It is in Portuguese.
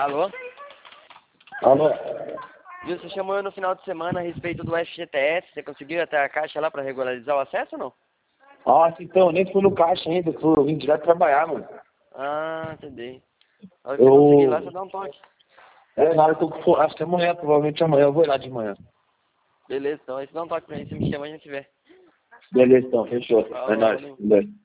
Alô? Alô? Viu, você chamou eu no final de semana a respeito do FGTS. Você conseguiu ir até a Caixa lá pra regularizar o acesso ou não? Nossa, então, eu nem fui no caixa ainda, eu vim direto trabalhar, mano. Ah, entendi. A hora que você conseguir lá, você dá um toque. Na hora que eu for, acho que amanhã, provavelmente amanhã, eu vou lá de manhã. Beleza, então aí você dá um toque pra mim, você me chama e a gente vê. Beleza, então, fechou. É Falou, nóis. valeu. Beleza.